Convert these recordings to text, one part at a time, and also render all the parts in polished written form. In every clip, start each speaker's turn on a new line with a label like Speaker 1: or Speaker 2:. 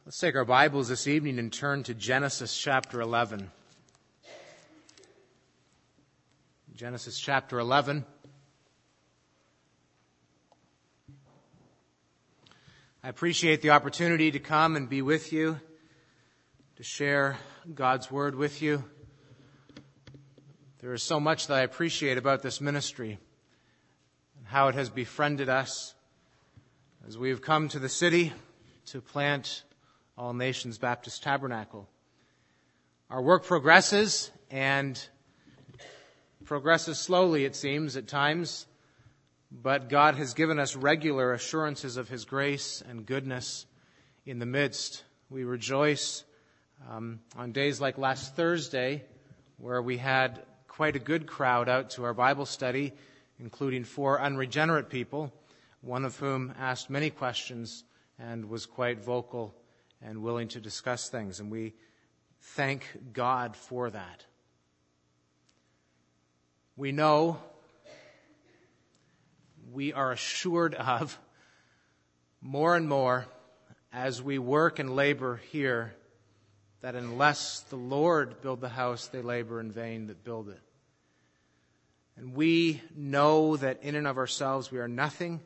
Speaker 1: Let's take our Bibles this evening and turn to Genesis chapter 11. Genesis chapter 11. I appreciate the opportunity to come and be with you, to share God's Word with you. There is so much that I appreciate about this ministry and how it has befriended us as we have come to the city to plant All Nations Baptist Tabernacle. Our work progresses, and progresses slowly, it seems, at times, but God has given us regular assurances of His grace and goodness in the midst. We rejoice on days like last Thursday, where we had quite a good crowd out to our Bible study, including 4 unregenerate people, one of whom asked many questions and was quite vocal and willing to discuss things, and we thank God for that. We know, we are assured of more and more as we work and labor here that unless the Lord build the house, they labor in vain that build it. And we know that in and of ourselves we are nothing.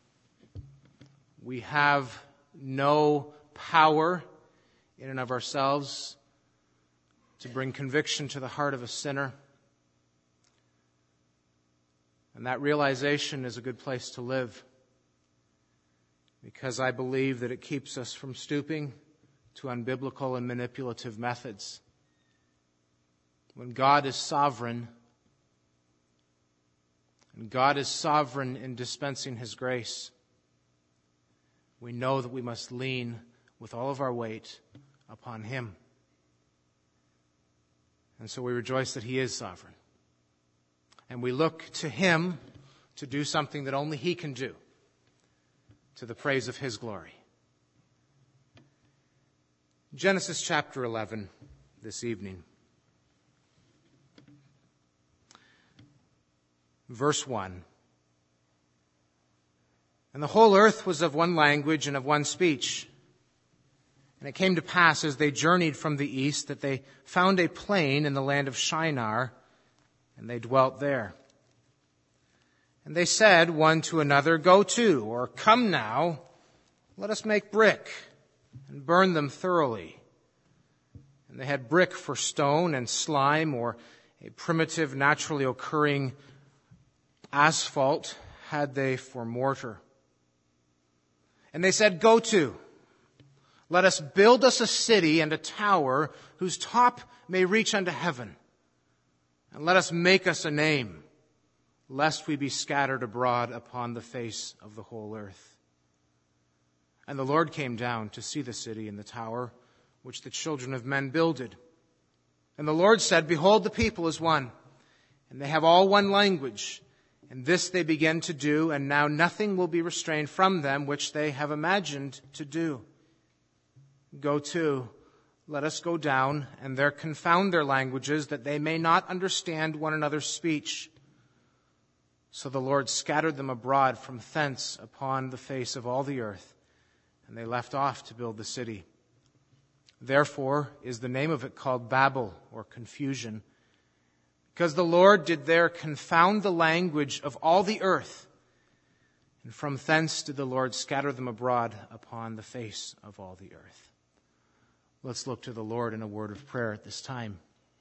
Speaker 1: We have no power in and of ourselves to bring conviction to the heart of a sinner. And that realization is a good place to live, because I believe that it keeps us from stooping to unbiblical and manipulative methods. When God is sovereign, and God is sovereign in dispensing His grace, we know that we must lean with all of our weight upon Him. And so we rejoice that He is sovereign. And we look to Him to do something that only He can do, to the praise of His glory. Genesis chapter 11 this evening. Verse 1. And the whole earth was of one language and of one speech. And it came to pass as they journeyed from the east that they found a plain in the land of Shinar, and they dwelt there. And they said one to another, Go to, or come now, let us make brick, and burn them thoroughly. And they had brick for stone, and slime, or a primitive naturally occurring asphalt, had they for mortar. And they said, Go to, let us build us a city and a tower whose top may reach unto heaven. And let us make us a name, lest we be scattered abroad upon the face of the whole earth. And the Lord came down to see the city and the tower which the children of men builded. And the Lord said, Behold, the people is one, and they have all one language. And this they begin to do, and now nothing will be restrained from them which they have imagined to do. Go to, let us go down, and there confound their languages, that they may not understand one another's speech. So the Lord scattered them abroad from thence upon the face of all the earth, and they left off to build the city. Therefore is the name of it called Babel, or confusion, because the Lord did there confound the language of all the earth, and from thence did the Lord scatter them abroad upon the face of all the earth. Let's look to the Lord in a word of prayer at this time.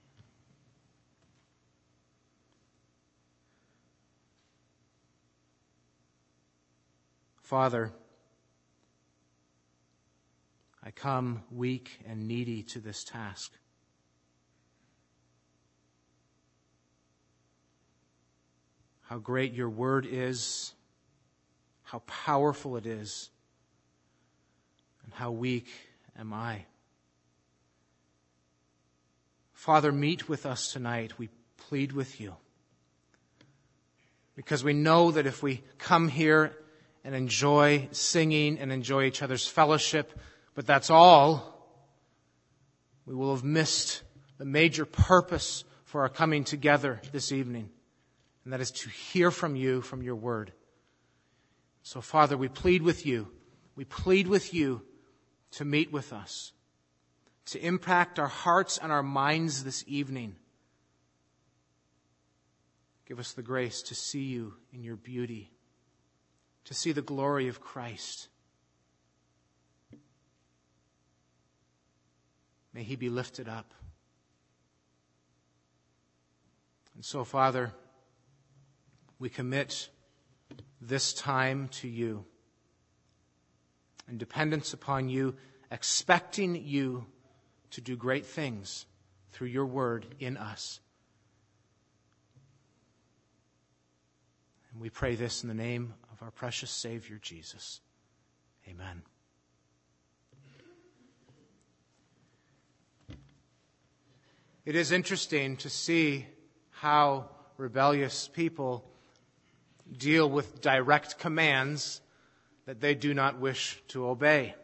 Speaker 1: Father, I come weak and needy to this task. How great your word is, how powerful it is, and how weak am I. Father, meet with us tonight. We plead with you. Because we know that if we come here and enjoy singing and enjoy each other's fellowship, but that's all, we will have missed the major purpose for our coming together this evening. And that is to hear from you, from your word. So, Father, we plead with you. We plead with you to meet with us, to impact our hearts and our minds this evening. Give us the grace to see you in your beauty, to see the glory of Christ. May he be lifted up. And so, Father, we commit this time to you, in dependence upon you, expecting you to do great things through your word in us. And we pray this in the name of our precious Savior, Jesus. Amen. It is interesting to see how rebellious people deal with direct commands that they do not wish to obey.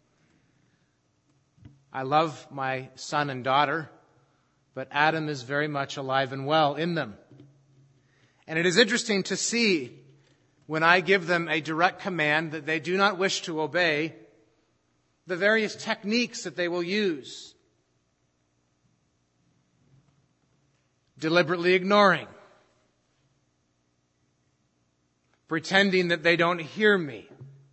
Speaker 1: I love my son and daughter, but Adam is very much alive and well in them. And it is interesting to see when I give them a direct command that they do not wish to obey, the various techniques that they will use. Deliberately ignoring. Pretending that they don't hear me.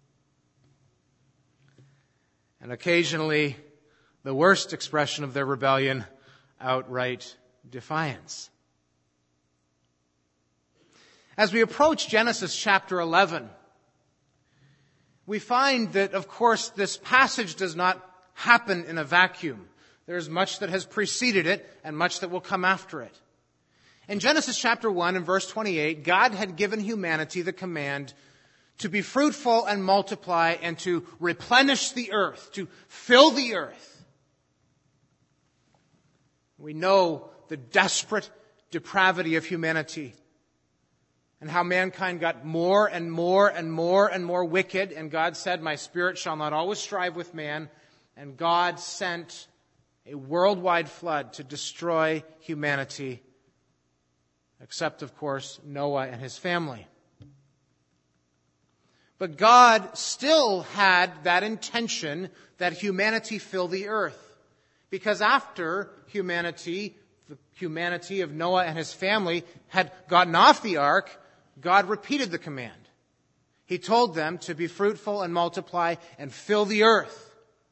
Speaker 1: And occasionally, the worst expression of their rebellion, outright defiance. As we approach Genesis chapter 11, we find that, of course, this passage does not happen in a vacuum. There's much that has preceded it and much that will come after it. In Genesis chapter 1 and verse 28, God had given humanity the command to be fruitful and multiply and to replenish the earth, to fill the earth. We know the desperate depravity of humanity and how mankind got more and more and more and more wicked. And God said, "My spirit shall not always strive with man." And God sent a worldwide flood to destroy humanity, except, of course, Noah and his family. But God still had that intention that humanity fill the earth. Because after humanity, the humanity of Noah and his family had gotten off the ark, God repeated the command. He told them to be fruitful and multiply and fill the earth.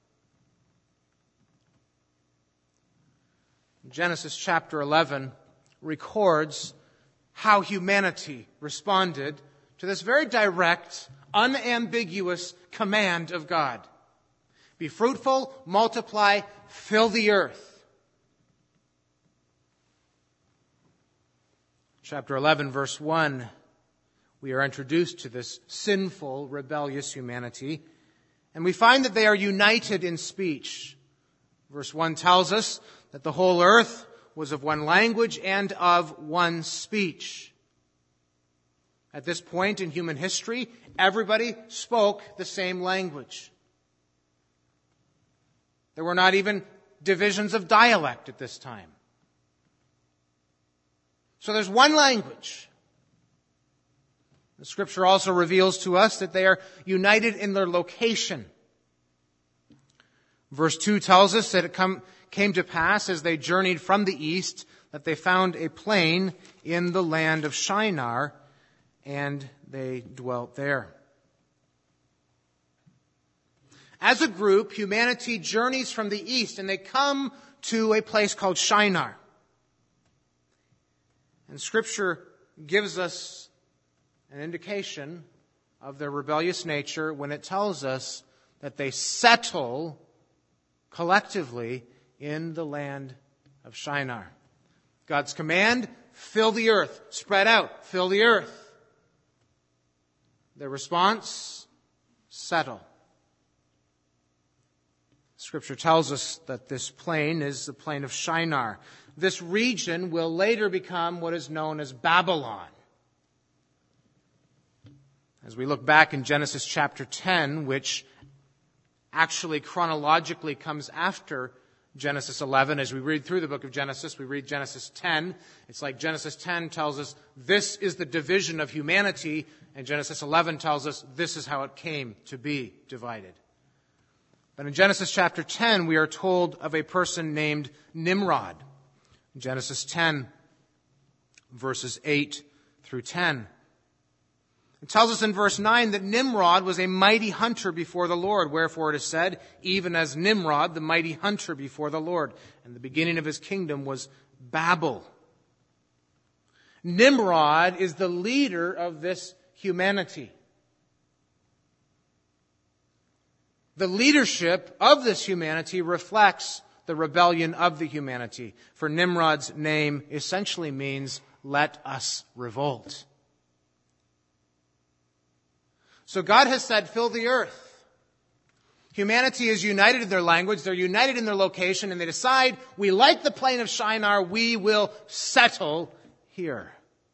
Speaker 1: Genesis chapter 11 records how humanity responded to this very direct, unambiguous command of God. Be fruitful, multiply, fill the earth. Chapter 11, verse 1, we are introduced to this sinful, rebellious humanity, and we find that they are united in speech. Verse 1 tells us that the whole earth was of one language and of one speech. At this point in human history, everybody spoke the same language. There were not even divisions of dialect at this time. So there's one language. The Scripture also reveals to us that they are united in their location. Verse 2 tells us that it came to pass as they journeyed from the east that they found a plain in the land of Shinar, and they dwelt there. As a group, humanity journeys from the east, and they come to a place called Shinar. And Scripture gives us an indication of their rebellious nature when it tells us that they settle collectively in the land of Shinar. God's command, fill the earth, spread out, fill the earth. Their response, settle. Scripture tells us that this plain is the plain of Shinar. This region will later become what is known as Babylon. As we look back in Genesis chapter 10, which actually chronologically comes after Genesis 11, as we read through the book of Genesis, we read Genesis 10. It's like Genesis 10 tells us this is the division of humanity, and Genesis 11 tells us this is how it came to be divided. But in Genesis chapter 10, we are told of a person named Nimrod. In Genesis 10, verses 8 through 10. It tells us in verse 9 that Nimrod was a mighty hunter before the Lord. Wherefore it is said, even as Nimrod, the mighty hunter before the Lord. And the beginning of his kingdom was Babel. Nimrod is the leader of this humanity. The leadership of this humanity reflects the rebellion of the humanity. For Nimrod's name essentially means, let us revolt. So God has said, fill the earth. Humanity is united in their language, they're united in their location, and they decide, we like the plain of Shinar, we will settle here.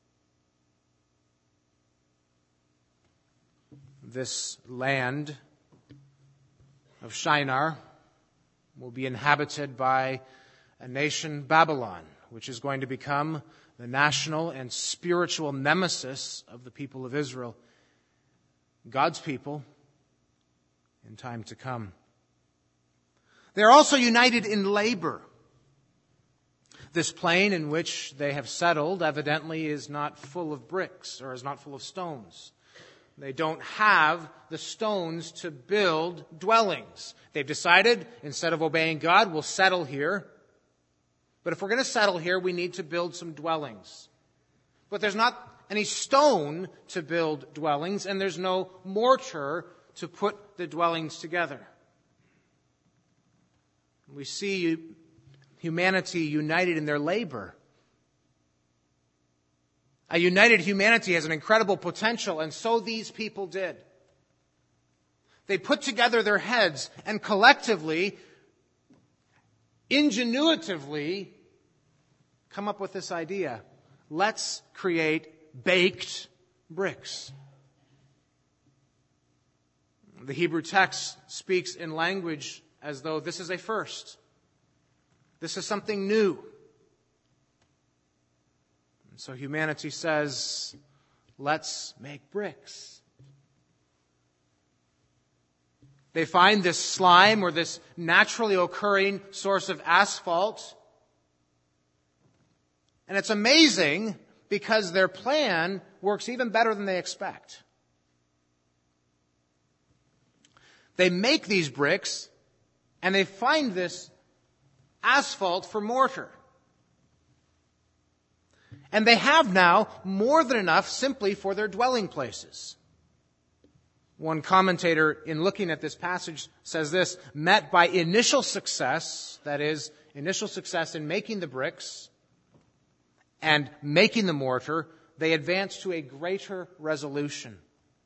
Speaker 1: This land of Shinar will be inhabited by a nation, Babylon, which is going to become the national and spiritual nemesis of the people of Israel, God's people, in time to come. They're also united in labor. This plain in which they have settled evidently is not full of bricks or is not full of stones. They don't have the stones to build dwellings. They've decided, instead of obeying God, we'll settle here. But if we're going to settle here, we need to build some dwellings. But there's not any stone to build dwellings, and there's no mortar to put the dwellings together. We see humanity united in their labor. A united humanity has an incredible potential, and so these people did. They put together their heads and collectively, ingenuitively, come up with this idea. Let's create baked bricks. The Hebrew text speaks in language as though this is a first. This is something new. And so humanity says, let's make bricks. They find this slime or this naturally occurring source of asphalt. And it's amazing because their plan works even better than they expect. They make these bricks and they find this asphalt for mortar. And they have now more than enough simply for their dwelling places. One commentator, in looking at this passage, says this: met by initial success, that is, initial success in making the bricks and making the mortar, they advance to a greater resolution.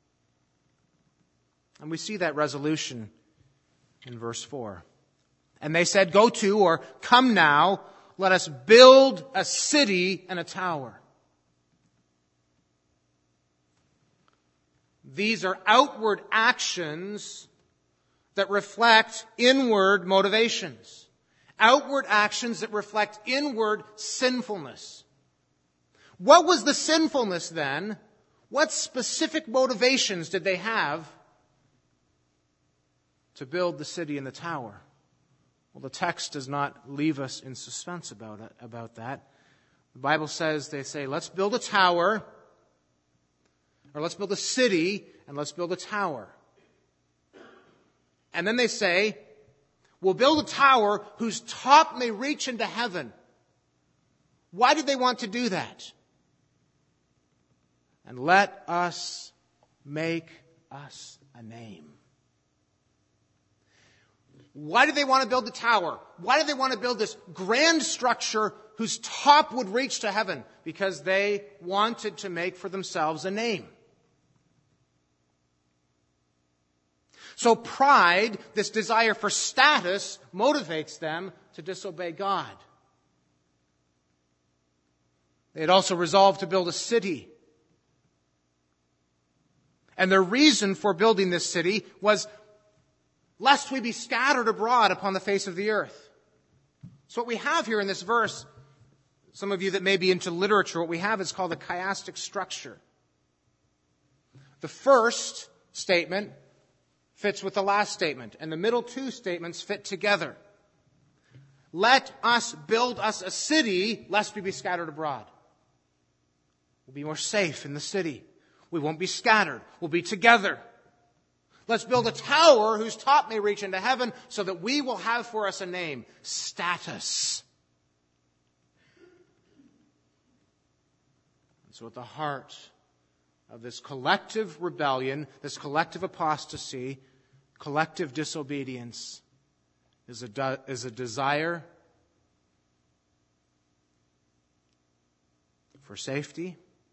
Speaker 1: And we see that resolution in verse 4. And they said, go to, or come now, let us build a city and a tower. These are outward actions that reflect inward motivations. Outward actions that reflect inward sinfulness. What was the sinfulness then? What specific motivations did they have to build the city and the tower? Well, the text does not leave us in suspense about that. The Bible says, they say, let's build a tower, or let's build a city, and let's build a tower. And then they say, we'll build a tower whose top may reach into heaven. Why did they want to do that? And let us make us a name. Why did they want to build the tower? Why did they want to build this grand structure whose top would reach to heaven? Because they wanted to make for themselves a name. So pride, this desire for status, motivates them to disobey God. They had also resolved to build a city. And their reason for building this city was lest we be scattered abroad upon the face of the earth. So what we have here in this verse, some of you that may be into literature, what we have is called a chiastic structure. The first statement fits with the last statement, and the middle two statements fit together. Let us build us a city, lest we be scattered abroad. We'll be more safe in the city. We won't be scattered. We'll be together. Let's build a tower whose top may reach into heaven so that we will have for us a name, status. And so at the heart of this collective rebellion, this collective apostasy, collective disobedience, is a desire for safety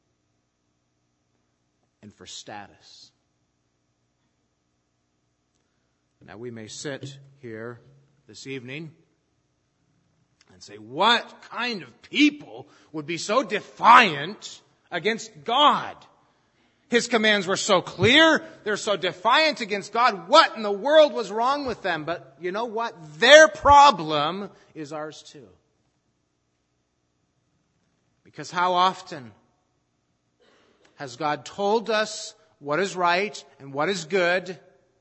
Speaker 1: and for status. Now we may sit here this evening and say, what kind of people would be so defiant against God? His commands were so clear. They're so defiant against God. What in the world was wrong with them? But you know what? Their problem is ours too. Because how often has God told us what is right and what is good,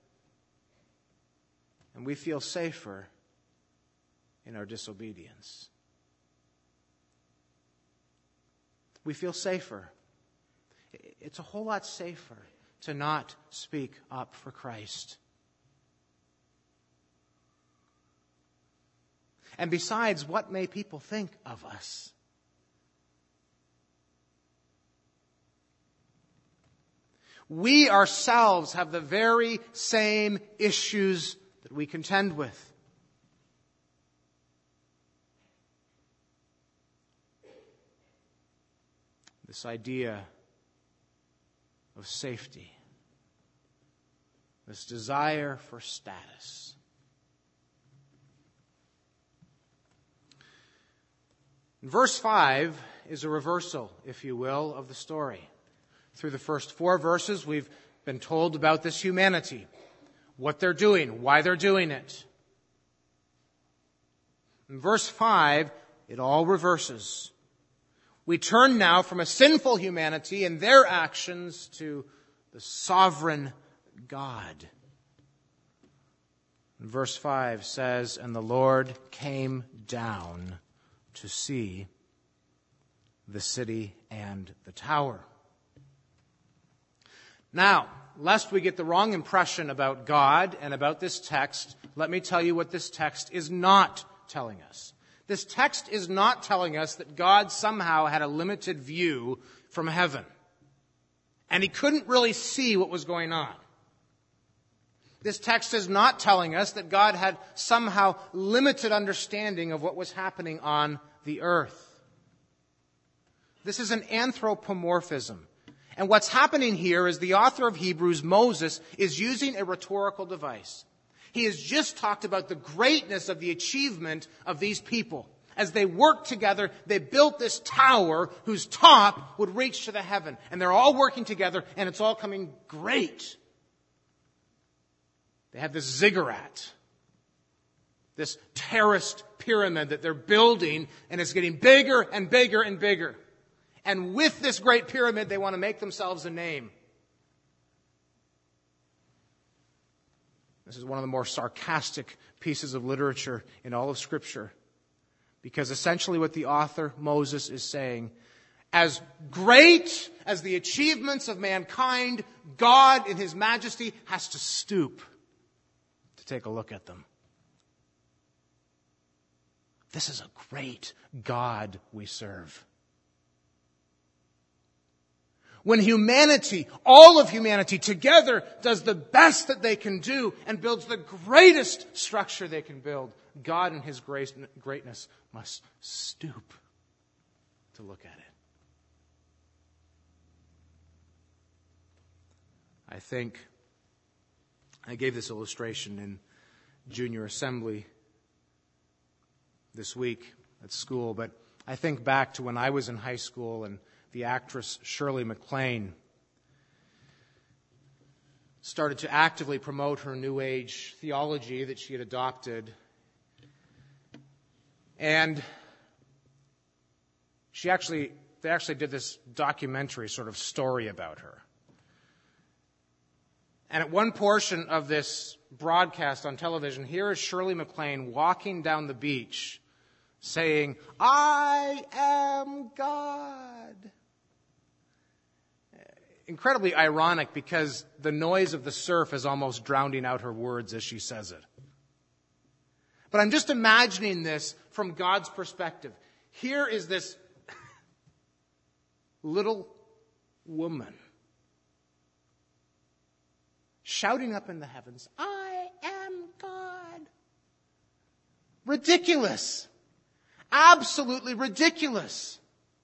Speaker 1: and we feel safer in our disobedience? We feel safer. It's a whole lot safer to not speak up for Christ. And besides, what may people think of us? We ourselves have the very same issues that we contend with. This idea of safety, this desire for status. Verse 5 is a reversal, if you will, of the story. Through the first 4 verses, we've been told about this humanity, what they're doing, why they're doing it. In verse 5, it all reverses. We turn now from a sinful humanity and their actions to the sovereign God. And verse 5 says, and the Lord came down to see the city and the tower. Now, lest we get the wrong impression about God and about this text, let me tell you what this text is not telling us. This text is not telling us that God somehow had a limited view from heaven, and he couldn't really see what was going on. This text is not telling us that God had somehow limited understanding of what was happening on the earth. This is an anthropomorphism. And what's happening here is the author of Hebrews, Moses, is using a rhetorical device. He has just talked about the greatness of the achievement of these people. As they worked together, they built this tower whose top would reach to the heaven. And they're all working together, and it's all coming great. They have this ziggurat, this terraced pyramid that they're building, and it's getting bigger and bigger and bigger. And with this great pyramid, they want to make themselves a name. This is one of the more sarcastic pieces of literature in all of Scripture. Because essentially what the author, Moses, is saying, as great as the achievements of mankind, God in his majesty has to stoop to take a look at them. This is a great God we serve. When humanity, all of humanity together does the best that they can do and builds the greatest structure they can build, God in his greatness must stoop to look at it. I think I gave this illustration in junior assembly this week at school, but I think back to when I was in high school and the actress Shirley MacLaine started to actively promote her New Age theology that she had adopted. And they actually did this documentary sort of story about her. And at one portion of this broadcast on television, here is Shirley MacLaine walking down the beach saying, "I am God." Incredibly ironic because the noise of the surf is almost drowning out her words as she says it. But I'm just imagining this from God's perspective. Here is this little woman shouting up in the heavens, "I am God." Ridiculous. Absolutely ridiculous.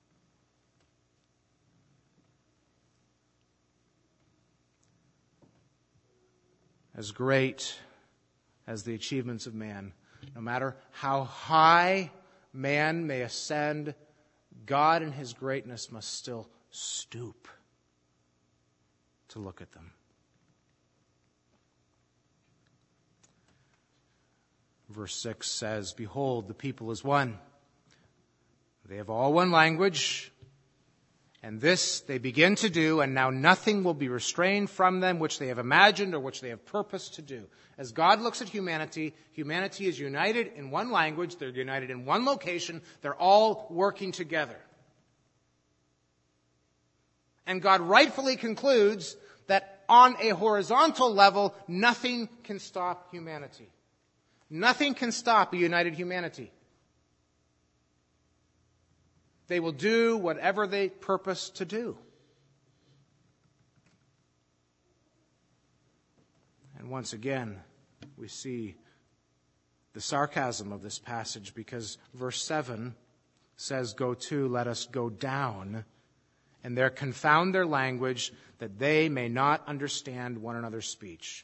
Speaker 1: As great as the achievements of man, no matter how high man may ascend, God in his greatness must still stoop to look at them. Verse 6 says, "Behold, the people is one. They have all one language, and this they begin to do, and now nothing will be restrained from them which they have imagined or which they have purposed to do." As God looks at humanity, humanity is united in one language, they're united in one location, they're all working together. And God rightfully concludes that on a horizontal level, nothing can stop humanity. Nothing can stop a united humanity. They will do whatever they purpose to do. And once again, we see the sarcasm of this passage because verse 7 says, "Go to, let us go down, and there confound their language, that they may not understand one another's speech."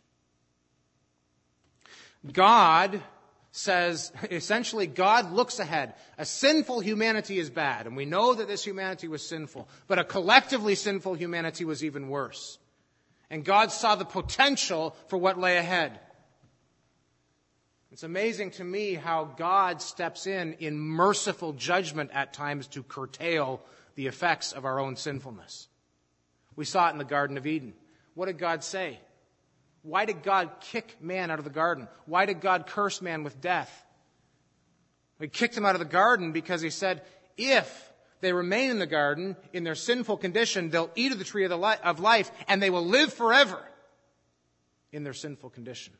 Speaker 1: God says, essentially, God looks ahead. A sinful humanity is bad, and we know that this humanity was sinful, but a collectively sinful humanity was even worse. And God saw the potential for what lay ahead. It's amazing to me how God steps in merciful judgment at times to curtail the effects of our own sinfulness. We saw it in the Garden of Eden. What did God say? Why did God kick man out of the garden? Why did God curse man with death? He kicked him out of the garden because he said, if they remain in the garden in their sinful condition, they'll eat of the tree of life, and they will live forever in their sinful condition.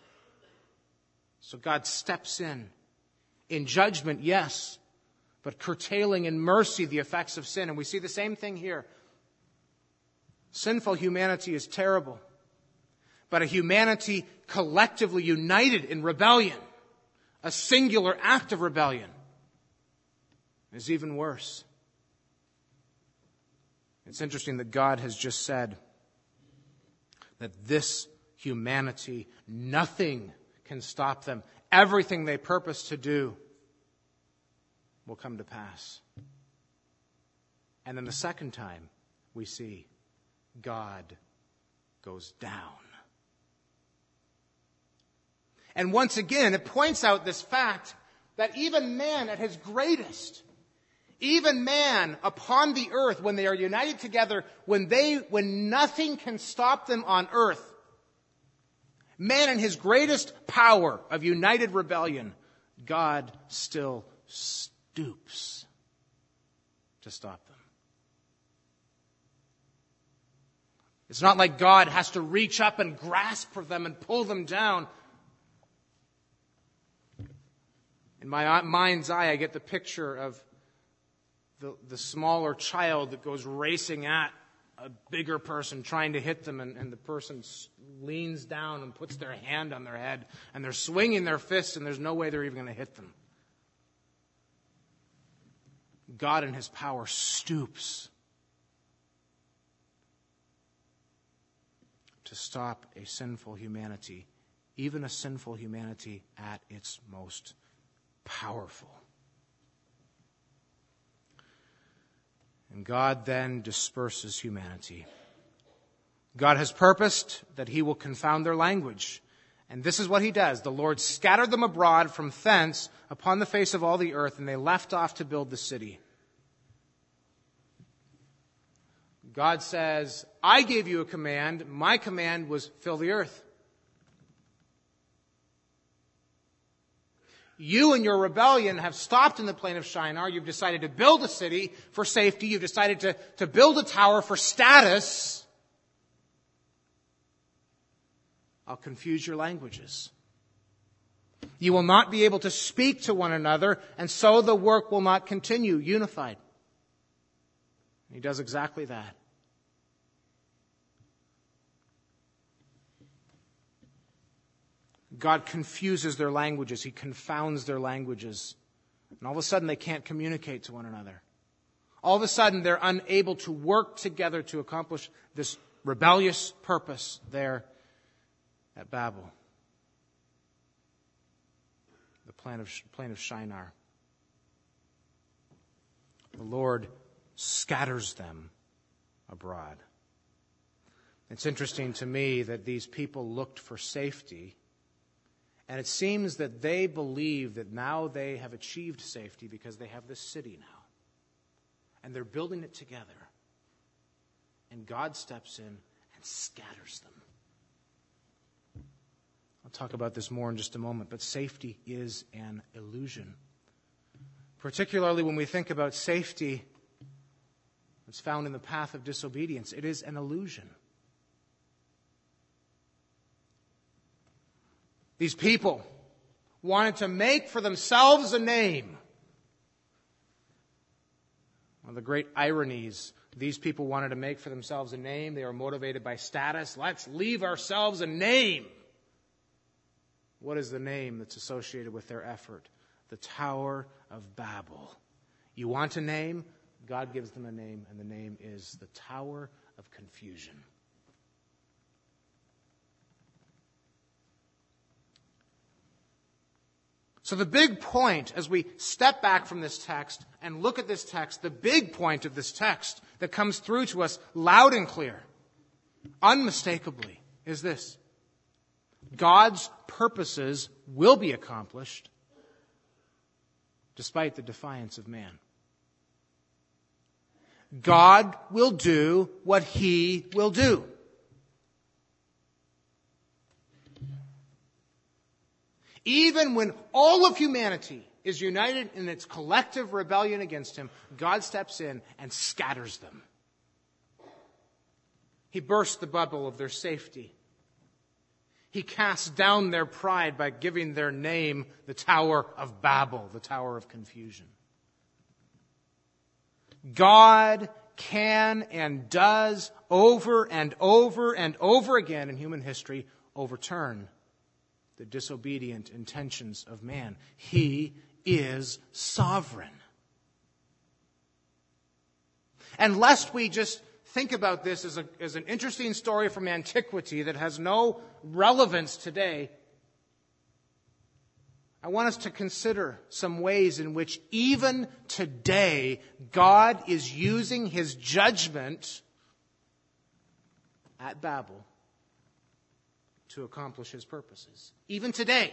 Speaker 1: So God steps in judgment, yes, but curtailing in mercy the effects of sin. And we see the same thing here. Sinful humanity is terrible. But a humanity collectively united in rebellion, a singular act of rebellion, is even worse. It's interesting that God has just said that this humanity, nothing can stop them. Everything they purpose to do will come to pass. And then the second time we see God goes down. And once again, it points out this fact that even man at his greatest, even man upon the earth, when they are united together, when nothing can stop them on earth, man in his greatest power of united rebellion, God still stoops to stop them. It's not like God has to reach up and grasp for them and pull them down. In my mind's eye, I get the picture of the smaller child that goes racing at a bigger person trying to hit them, and the person leans down and puts their hand on their head, and they're swinging their fists, and there's no way they're even going to hit them. God in his power stoops to stop a sinful humanity, even a sinful humanity at its most powerful. And God then disperses humanity. God has purposed that he will confound their language. And this is what he does. The Lord scattered them abroad from thence upon the face of all the earth, and they left off to build the city. God says, I gave you a command. My command was fill the earth. You and your rebellion have stopped in the plain of Shinar. You've decided to build a city for safety. You've decided to build a tower for status. I'll confuse your languages. You will not be able to speak to one another, and so the work will not continue unified. He does exactly that. God confuses their languages. He confounds their languages. And all of a sudden they can't communicate to one another. All of a sudden they're unable to work together to accomplish this rebellious purpose there at Babel. The plain of Shinar. The Lord scatters them abroad. It's interesting to me that these people looked for safety, and it seems that they believe that now they have achieved safety because they have this city now. And they're building it together. And God steps in and scatters them. I'll talk about this more in just a moment, but safety is an illusion. Particularly when we think about safety that's found in the path of disobedience, it is an illusion. These people wanted to make for themselves a name. One of the great ironies, these people wanted to make for themselves a name. They were motivated by status. Let's leave ourselves a name. What is the name that's associated with their effort? The Tower of Babel. You want a name? God gives them a name, and the name is the Tower of Confusion. So the big point, as we step back from this text and look at this text, the big point of this text that comes through to us loud and clear, unmistakably, is this. God's purposes will be accomplished despite the defiance of man. God will do what He will do. Even when all of humanity is united in its collective rebellion against Him, God steps in and scatters them. He bursts the bubble of their safety. He casts down their pride by giving their name the Tower of Babel, the Tower of Confusion. God can and does over and over and over again in human history overturn the disobedient intentions of man. He is sovereign. And lest we just think about this as an interesting story from antiquity that has no relevance today, I want us to consider some ways in which even today God is using His judgment at Babel to accomplish His purposes. Even today,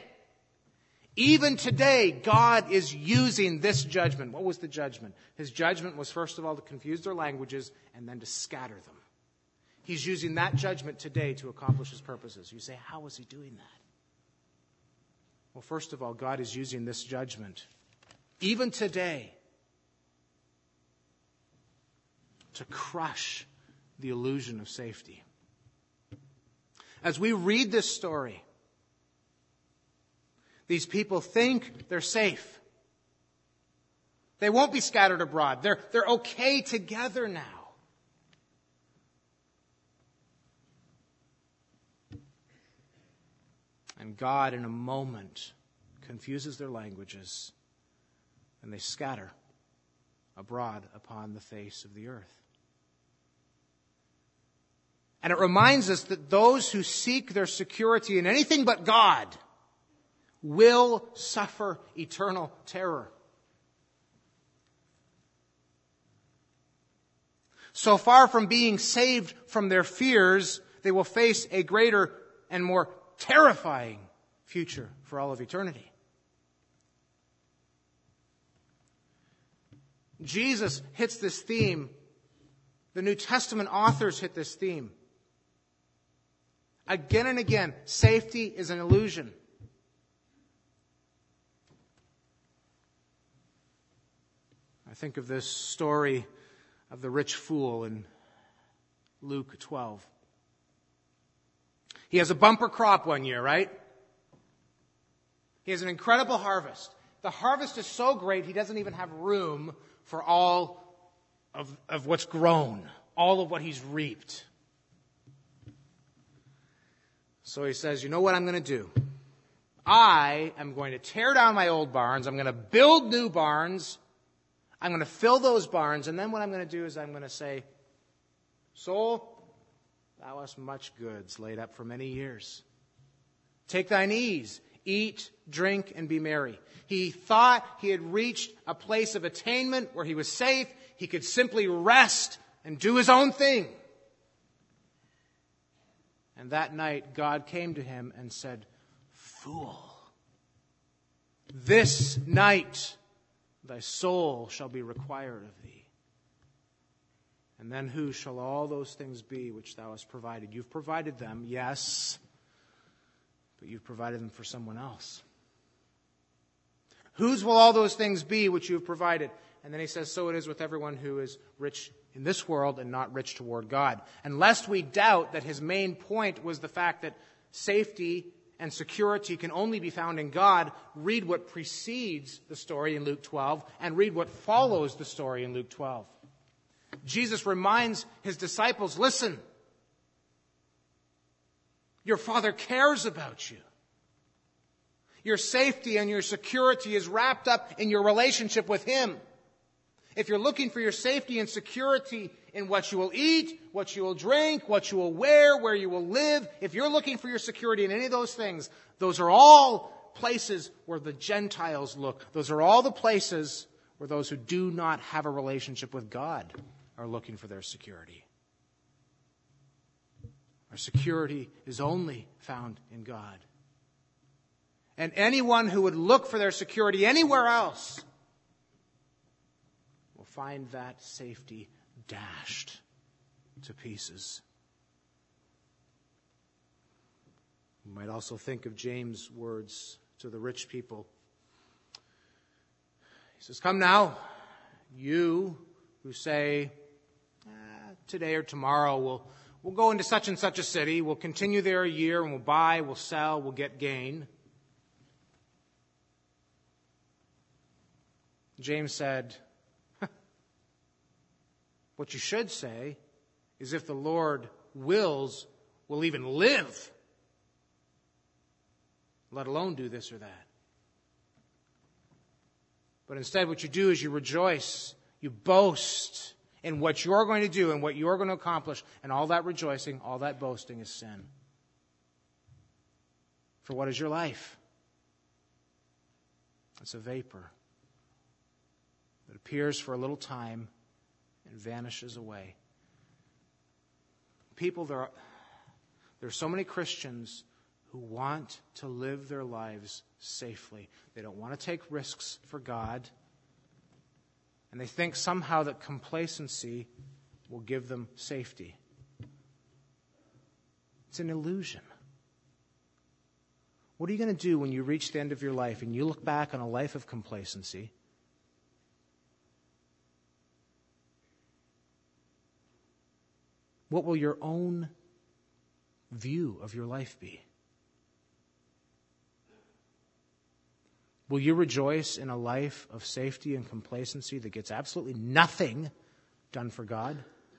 Speaker 1: God is using this judgment. What was the judgment? His judgment was, first of all, to confuse their languages and then to scatter them. He's using that judgment today to accomplish His purposes. You say, how is He doing that? Well, first of all, God is using this judgment, even today, to crush the illusion of safety. As we read this story, these people think they're safe. They won't be scattered abroad. They're okay together now. And God, in a moment, confuses their languages, and they scatter abroad upon the face of the earth. And it reminds us that those who seek their security in anything but God will suffer eternal terror. So far from being saved from their fears, they will face a greater and more terrifying future for all of eternity. Jesus hits this theme The New Testament authors hit this theme. Again and again, safety is an illusion. I think of this story of the rich fool in Luke 12. He has a bumper crop one year, right? He has an incredible harvest. The harvest is so great, he doesn't even have room for all of what's grown, all of what he's reaped. So he says, you know what I'm going to do? I am going to tear down my old barns. I'm going to build new barns. I'm going to fill those barns. And then what I'm going to do is I'm going to say, soul, thou hast much goods laid up for many years. Take thine ease, eat, drink, and be merry. He thought he had reached a place of attainment where he was safe. He could simply rest and do his own thing. And that night, God came to him and said, fool, this night thy soul shall be required of thee. And then whose shall all those things be which thou hast provided? You've provided them, yes, but you've provided them for someone else. Whose will all those things be which you have provided? And then he says, so it is with everyone who is rich in this world and not rich toward God. And lest we doubt that his main point was the fact that safety and security can only be found in God, read what precedes the story in Luke 12 and read what follows the story in Luke 12. Jesus reminds his disciples, listen, your Father cares about you. Your safety and your security is wrapped up in your relationship with him. If you're looking for your safety and security in what you will eat, what you will drink, what you will wear, where you will live, if you're looking for your security in any of those things, those are all places where the Gentiles look. Those are all the places where those who do not have a relationship with God are looking for their security. Our security is only found in God. And anyone who would look for their security anywhere else will find that safety dashed to pieces. You might also think of James' words to the rich people. He says, come now, you who say, today or tomorrow we'll go into such and such a city, we'll continue there a year, and we'll buy, we'll sell, we'll get gain. James said, what you should say is if the Lord wills, we'll even live, let alone do this or that. But instead what you do is you rejoice, you boast in what you're going to do and what you're going to accomplish, and all that rejoicing, all that boasting is sin. For what is your life? It's a vapor that appears for a little time and vanishes away. People, there are so many Christians who want to live their lives safely. They don't want to take risks for God. And they think somehow that complacency will give them safety. It's an illusion. What are you going to do when you reach the end of your life and you look back on a life of complacency? What will your own view of your life be? Will you rejoice in a life of safety and complacency that gets absolutely nothing done for God?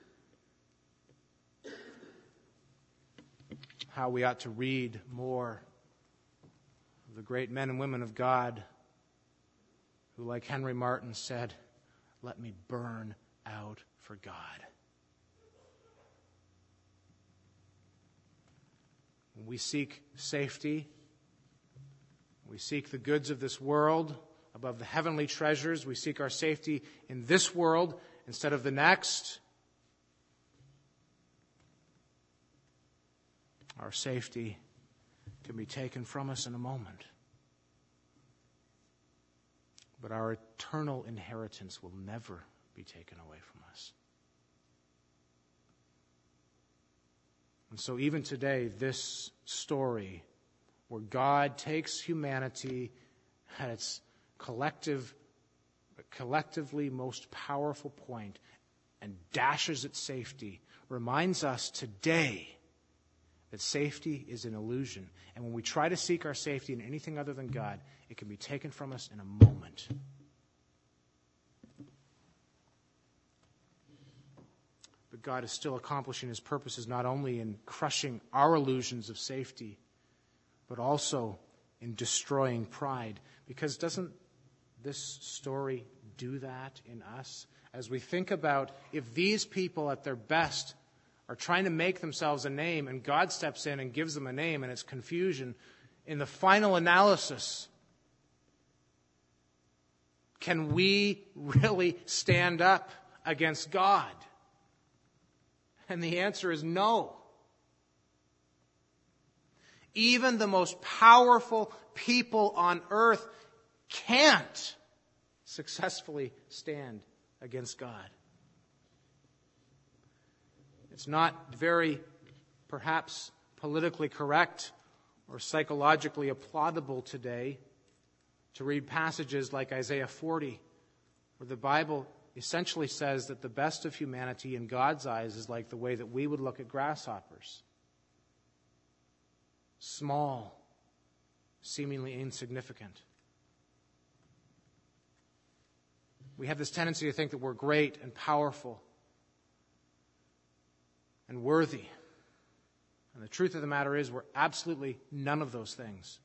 Speaker 1: How we ought to read more of the great men and women of God who, like Henry Martyn, said, "Let me burn out for God." When we seek safety, we seek the goods of this world above the heavenly treasures. We seek our safety in this world instead of the next. Our safety can be taken from us in a moment. But our eternal inheritance will never be taken away from us. And so even today, this story where God takes humanity at its collectively most powerful point and dashes its safety reminds us today that safety is an illusion. And when we try to seek our safety in anything other than God, it can be taken from us in a moment. But God is still accomplishing His purposes not only in crushing our illusions of safety, but also in destroying pride. Because doesn't this story do that in us? As we think about if these people at their best are trying to make themselves a name and God steps in and gives them a name and it's confusion, in the final analysis, can we really stand up against God? And the answer is no. Even the most powerful people on earth can't successfully stand against God. It's not very, perhaps, politically correct or psychologically applaudable today to read passages like Isaiah 40, where the Bible essentially says that the best of humanity in God's eyes is like the way that we would look at grasshoppers. Small, seemingly insignificant. We have this tendency to think that we're great and powerful and worthy. And the truth of the matter is we're absolutely none of those things.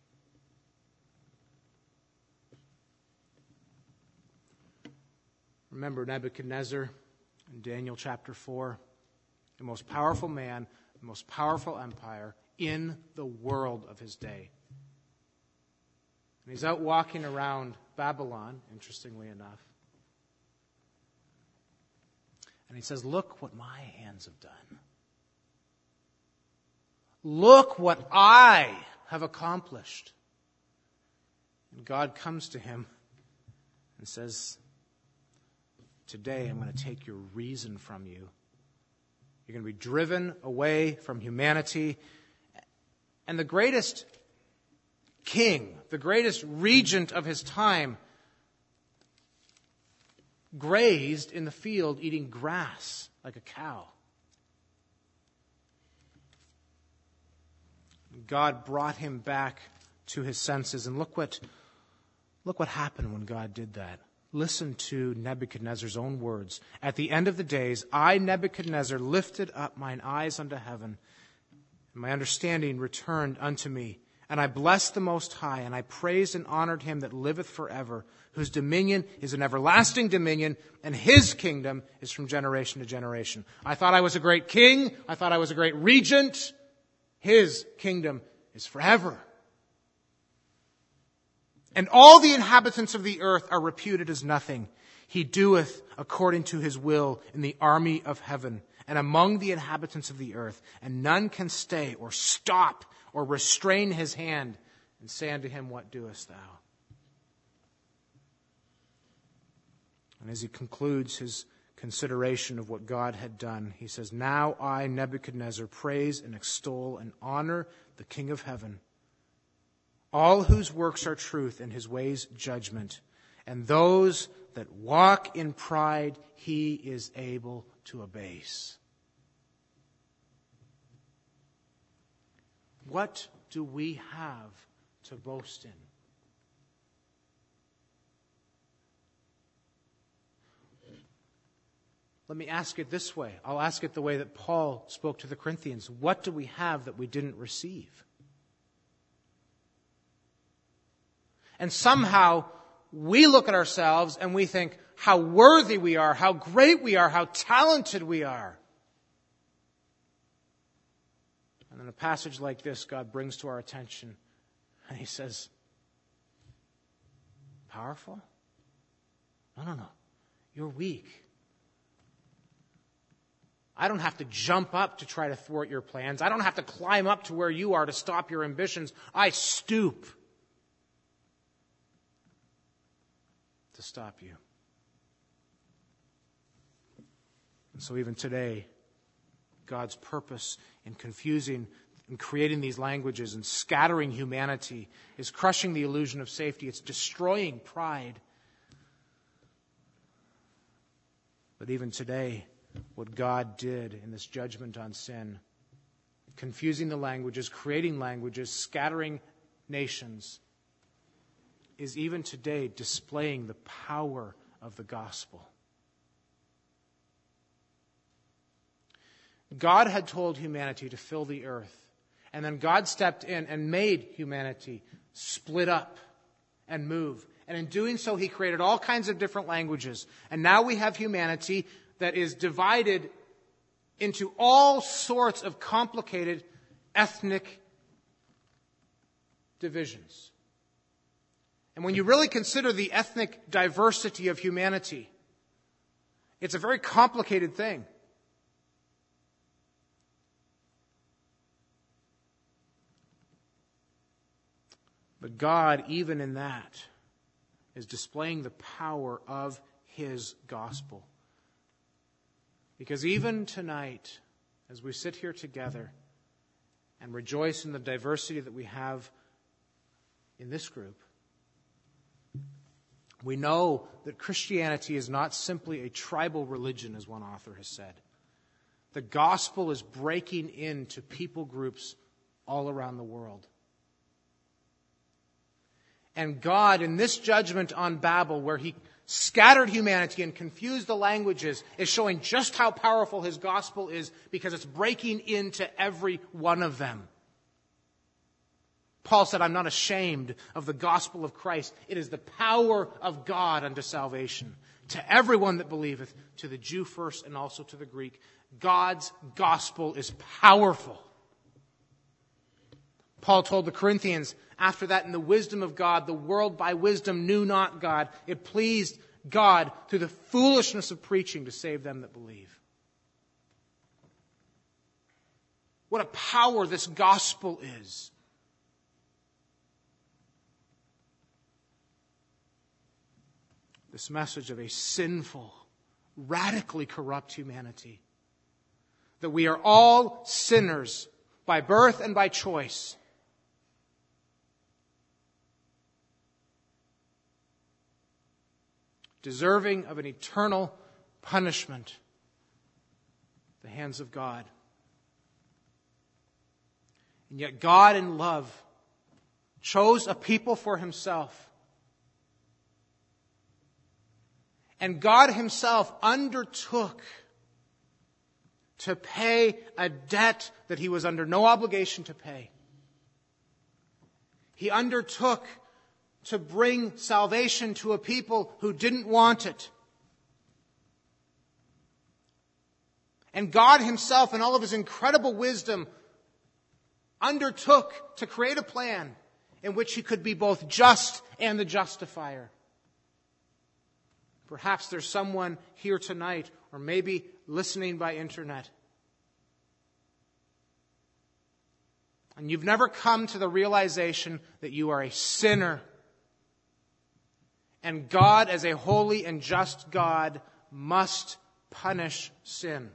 Speaker 1: Remember Nebuchadnezzar in Daniel chapter 4, the most powerful man, the most powerful empire in the world of his day. And he's out walking around Babylon, interestingly enough. And he says, "Look what my hands have done. Look what I have accomplished." And God comes to him and says, "Today I'm going to take your reason from you. You're going to be driven away from humanity." And the greatest king, the greatest regent of his time, grazed in the field eating grass like a cow. God brought him back to his senses. And look what happened when God did that. Listen to Nebuchadnezzar's own words. "At the end of the days, I, Nebuchadnezzar, lifted up mine eyes unto heaven, and my understanding returned unto me. And I blessed the Most High, and I praised and honored him that liveth forever, whose dominion is an everlasting dominion, and his kingdom is from generation to generation." I thought I was a great king. I thought I was a great regent. His kingdom is forever. "And all the inhabitants of the earth are reputed as nothing. He doeth according to his will in the army of heaven and among the inhabitants of the earth. And none can stay or stop or restrain his hand and say unto him, What doest thou?" And as he concludes his consideration of what God had done, he says, "Now I, Nebuchadnezzar, praise and extol and honor the King of heaven, all whose works are truth and his ways judgment. And those that walk in pride he is able to abase." What do we have to boast in? Let me ask it this way. I'll ask it the way that Paul spoke to the Corinthians. What do we have that we didn't receive? And somehow we look at ourselves and we think how worthy we are, how great we are, how talented we are. And in a passage like this, God brings to our attention and he says, "Powerful? No. You're weak. I don't have to jump up to try to thwart your plans. I don't have to climb up to where you are to stop your ambitions. I stoop to stop you." And so even today, God's purpose in confusing and creating these languages and scattering humanity is crushing the illusion of safety. It's destroying pride. But even today, what God did in this judgment on sin, confusing the languages, creating languages, scattering nations, is even today displaying the power of the gospel. God had told humanity to fill the earth, and then God stepped in and made humanity split up and move. And in doing so, He created all kinds of different languages. And now we have humanity that is divided into all sorts of complicated ethnic divisions. And when you really consider the ethnic diversity of humanity, it's a very complicated thing. But God, even in that, is displaying the power of His gospel. Because even tonight, as we sit here together and rejoice in the diversity that we have in this group, we know that Christianity is not simply a tribal religion, as one author has said. The gospel is breaking into people groups all around the world. And God, in this judgment on Babel, where He scattered humanity and confused the languages, is showing just how powerful His gospel is, because it's breaking into every one of them. Paul said, I'm not ashamed of the gospel of Christ. It is the power of God unto salvation, to everyone that believeth, to the Jew first and also to the Greek. God's gospel is powerful. Paul told the Corinthians, after that, in the wisdom of God, the world by wisdom knew not God. It pleased God through the foolishness of preaching to save them that believe. What a power this gospel is. This message of a sinful, radically corrupt humanity. That we are all sinners by birth and by choice. Deserving of an eternal punishment at the hands of God. And yet God in love chose a people for Himself. And God Himself undertook to pay a debt that He was under no obligation to pay. He undertook to bring salvation to a people who didn't want it. And God Himself, in all of His incredible wisdom, undertook to create a plan in which He could be both just and the justifier. Perhaps there's someone here tonight, or maybe listening by internet, and you've never come to the realization that you are a sinner. And God, as a holy and just God, must punish sin.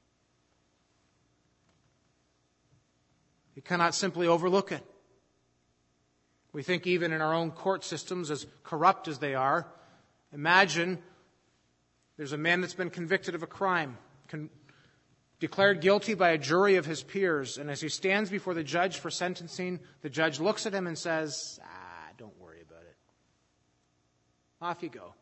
Speaker 1: He cannot simply overlook it. We think even in our own court systems, as corrupt as they are, imagine there's a man that's been convicted of a crime, declared guilty by a jury of his peers, and as he stands before the judge for sentencing, the judge looks at him and says, don't worry about it. Off you go.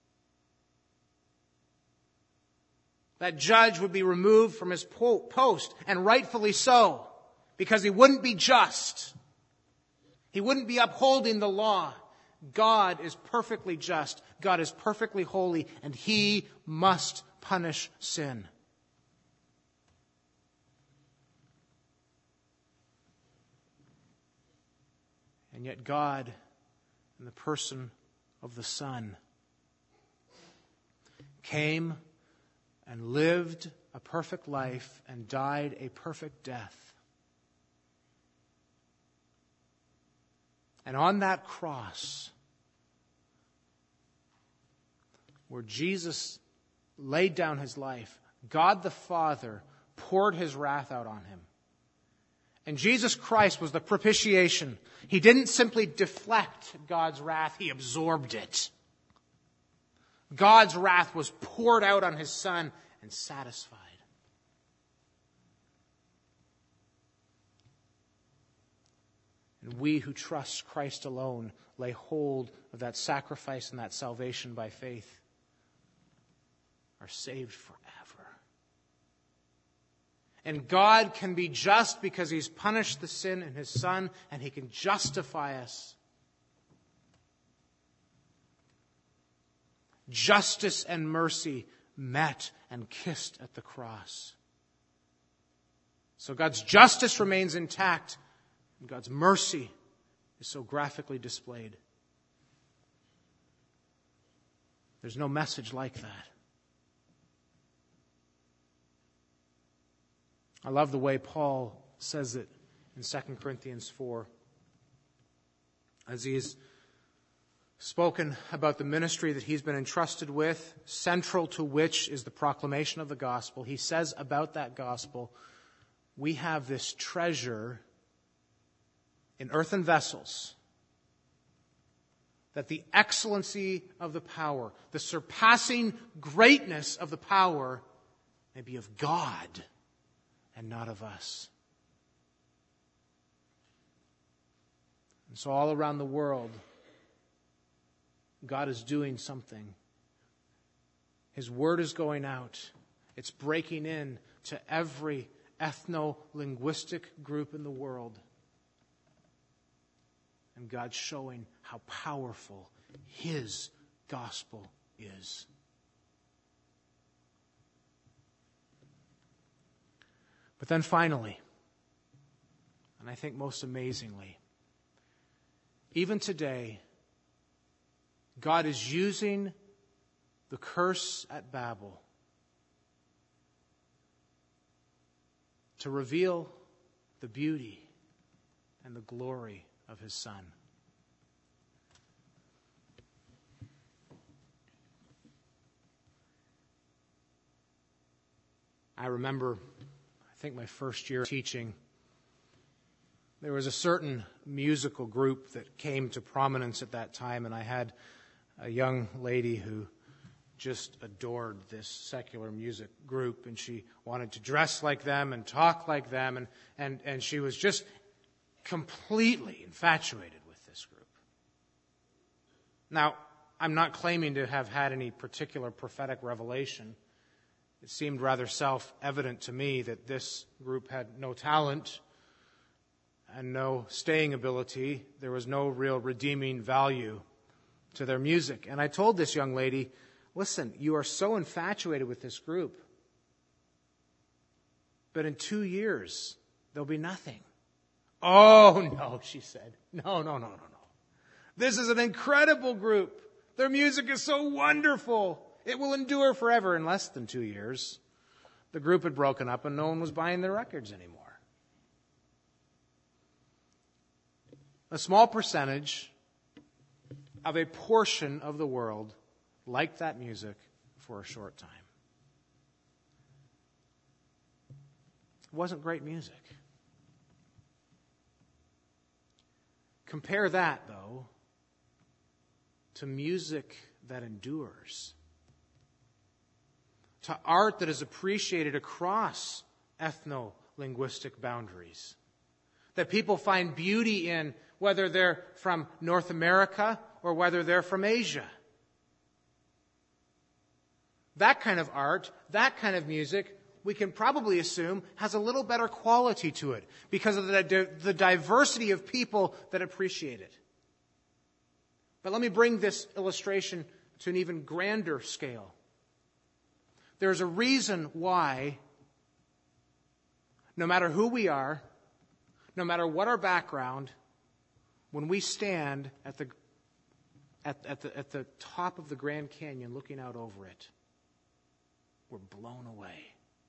Speaker 1: That judge would be removed from his post, and rightfully so, because he wouldn't be just. He wouldn't be upholding the law. God is perfectly just. God is perfectly holy, and He must punish sin. And yet God, in the person of the Son, came and lived a perfect life and died a perfect death. And on that cross, where Jesus laid down His life, God the Father poured his wrath out on him. And Jesus Christ was the propitiation. He didn't simply deflect God's wrath, he absorbed it. God's wrath was poured out on his Son and satisfied. And we who trust Christ alone lay hold of that sacrifice and that salvation by faith are saved forever. And God can be just because he's punished the sin in his Son, and he can justify us. Justice and mercy met and kissed at the cross. So God's justice remains intact, and God's mercy is so graphically displayed. There's no message like that. I love the way Paul says it in 2 Corinthians 4. As he's spoken about the ministry that he's been entrusted with, central to which is the proclamation of the gospel, he says about that gospel, we have this treasure in earthen vessels, that the excellency of the power, the surpassing greatness of the power may be of God and not of us. And so all around the world, God is doing something. His word is going out. It's breaking in to every ethno-linguistic group in the world. And God's showing how powerful his gospel is. But then finally, and I think most amazingly, even today, God is using the curse at Babel to reveal the beauty and the glory of his Son. I remember, I think my first year teaching, there was a certain musical group that came to prominence at that time, and I had a young lady who just adored this secular music group, and she wanted to dress like them and talk like them, and she was just completely infatuated with this group. Now, I'm not claiming to have had any particular prophetic revelation. It seemed rather self-evident to me that this group had no talent and no staying ability. There was no real redeeming value to their music. And I told this young lady, listen, you are so infatuated with this group, but in 2 years, there'll be nothing. Oh, no, she said. No. This is an incredible group. Their music is so wonderful. It will endure forever. In less than 2 years, the group had broken up and no one was buying their records anymore. A small percentage of a portion of the world liked that music for a short time. It wasn't great music. Compare that, though, to music that endures, to art that is appreciated across ethno-linguistic boundaries, that people find beauty in, whether they're from North America or whether they're from Asia. That kind of art, that kind of music, we can probably assume has a little better quality to it because of the diversity of people that appreciate it. But let me bring this illustration to an even grander scale. There's a reason why, no matter who we are, no matter what our background, when we stand at the top of the Grand Canyon looking out over it, we're blown away.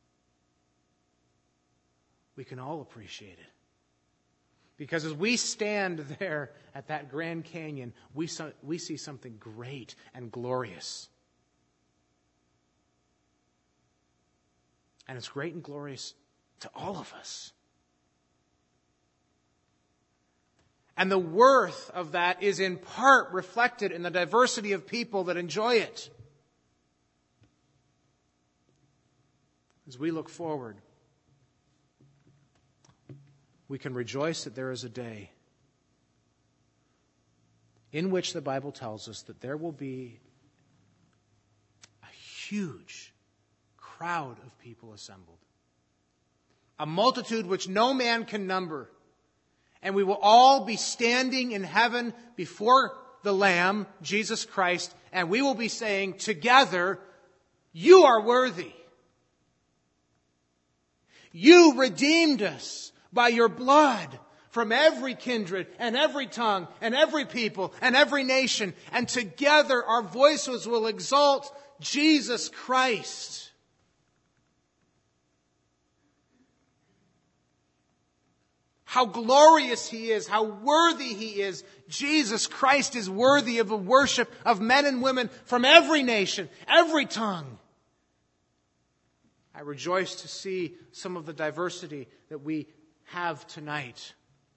Speaker 1: We can all appreciate it. Because as we stand there at that Grand Canyon, we see something great and glorious. And it's great and glorious to all of us. And the worth of that is in part reflected in the diversity of people that enjoy it. As we look forward, we can rejoice that there is a day in which the Bible tells us that there will be a huge crowd of people assembled. A multitude which no man can number. And we will all be standing in heaven before the Lamb, Jesus Christ, and we will be saying together, "You are worthy. You redeemed us by your blood from every kindred and every tongue and every people and every nation. And together our voices will exalt Jesus Christ." How glorious He is, how worthy He is. Jesus Christ is worthy of the worship of men and women from every nation, every tongue. I rejoice to see some of the diversity that we have tonight.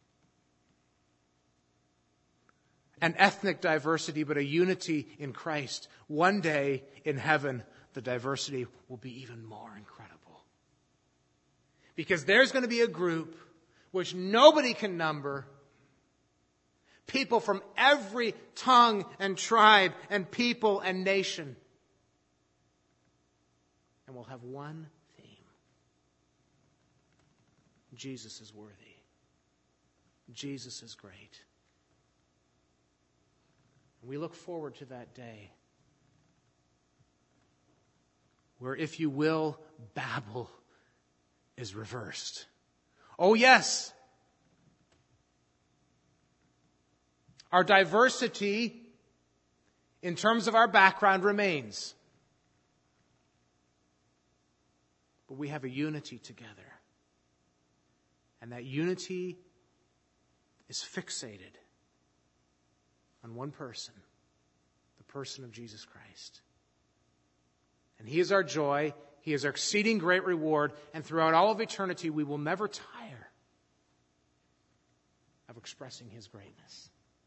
Speaker 1: An ethnic diversity, but a unity in Christ. One day in heaven, the diversity will be even more incredible. Because there's going to be a group which nobody can number, people from every tongue and tribe and people and nation. And we'll have one theme. Jesus is worthy. Jesus is great. We look forward to that day where, if you will, Babel is reversed. Oh yes, our diversity in terms of our background remains. But we have a unity together. And that unity is fixated on one person, the person of Jesus Christ. And He is our joy. He is our exceeding great reward. And throughout all of eternity, we will never tire of expressing His greatness.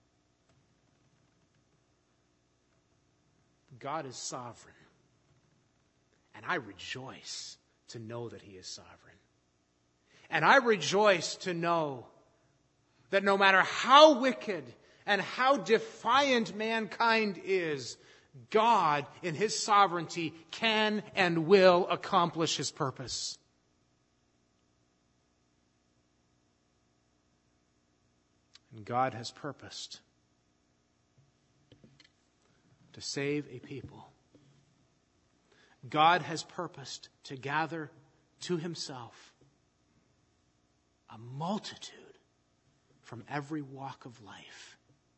Speaker 1: God is sovereign. And I rejoice to know that He is sovereign. And I rejoice to know that no matter how wicked and how defiant mankind is, God, in His sovereignty, can and will accomplish His purpose. And God has purposed to save a people. God has purposed to gather to Himself a multitude from every walk of life.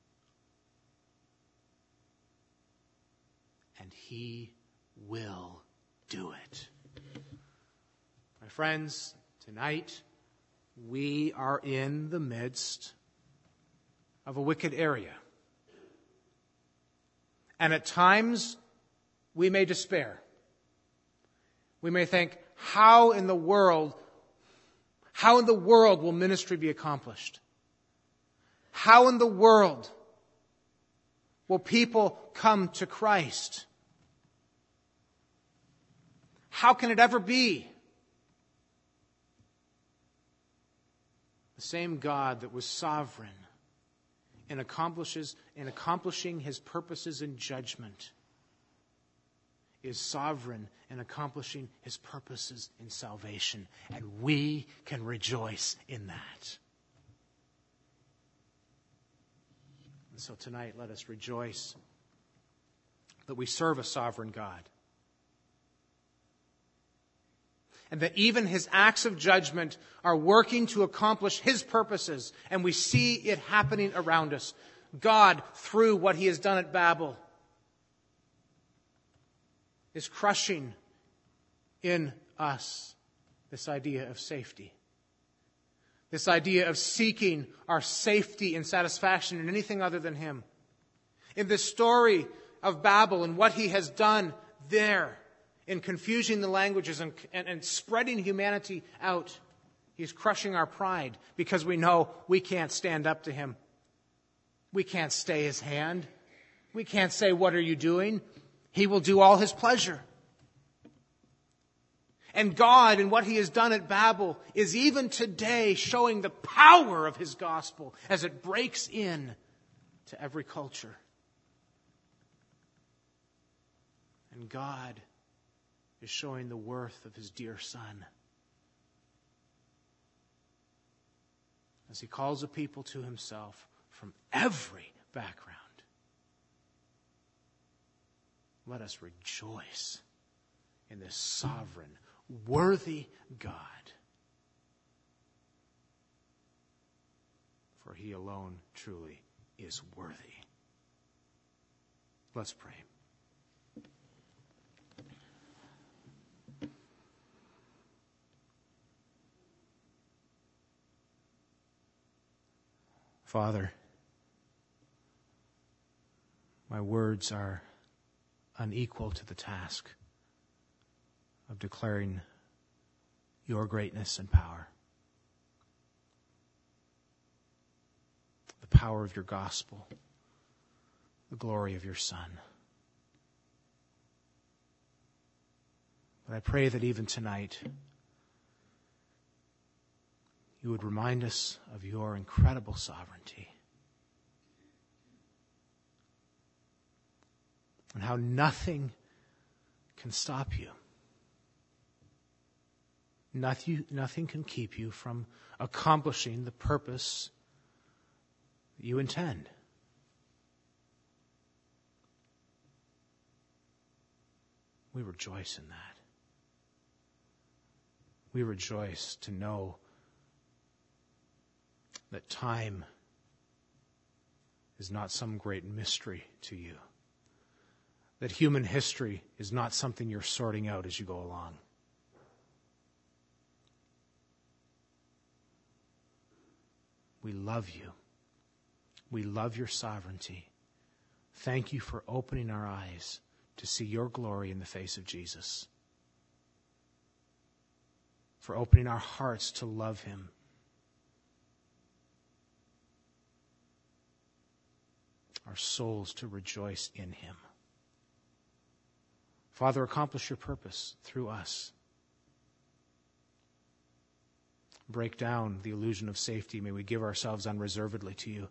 Speaker 1: And He will do it. My friends, tonight we are in the midst of a wicked area. And at times we may despair. We may think, how in the world will ministry be accomplished? How in the world will people come to Christ? How can it ever be? The same God that was sovereign in accomplishing His purposes in judgment is sovereign in accomplishing His purposes in salvation. And we can rejoice in that. And so tonight, let us rejoice that we serve a sovereign God. And that even His acts of judgment are working to accomplish His purposes. And we see it happening around us. God, through what He has done at Babel, is crushing in us this idea of safety. This idea of seeking our safety and satisfaction in anything other than Him. In this story of Babel and what He has done there, in confusing the languages and spreading humanity out. He's crushing our pride because we know we can't stand up to him. We can't stay his hand. We can't say, "What are you doing?" He will do all his pleasure. And God, in what he has done at Babel, is even today showing the power of his gospel as it breaks in to every culture. And God is showing the worth of his dear Son as he calls a people to himself from every background. Let us rejoice in this sovereign, worthy God. For he alone truly is worthy. Let's pray. Father, my words are unequal to the task of declaring your greatness and power. The power of your gospel, the glory of your Son. But I pray that even tonight, you would remind us of your incredible sovereignty and how nothing can stop you. Nothing can keep you from accomplishing the purpose that you intend. We rejoice in that. We rejoice to know that time is not some great mystery to you. That human history is not something you're sorting out as you go along. We love you. We love your sovereignty. Thank you for opening our eyes to see your glory in the face of Jesus. For opening our hearts to love him. Our souls to rejoice in him. Father, accomplish your purpose through us. Break down the illusion of safety. May we give ourselves unreservedly to you.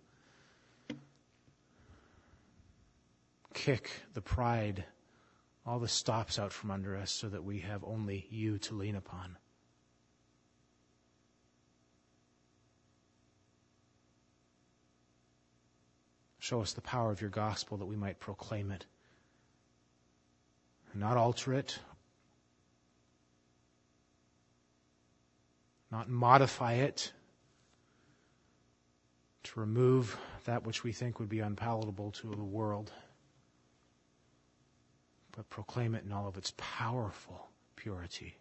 Speaker 1: Kick the pride, all the stops out from under us so that we have only you to lean upon. Show us the power of your gospel that we might proclaim it. And not alter it. Not modify it to remove that which we think would be unpalatable to the world. But proclaim it in all of its powerful purity.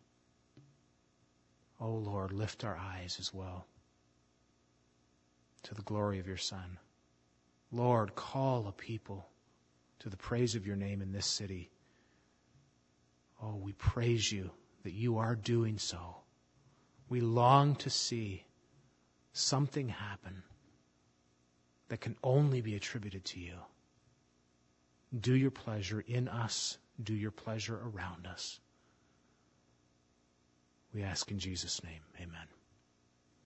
Speaker 1: O Lord, lift our eyes as well to the glory of your Son. Lord, call a people to the praise of your name in this city. Oh, we praise you that you are doing so. We long to see something happen that can only be attributed to you. Do your pleasure in us. Do your pleasure around us. We ask in Jesus' name. Amen.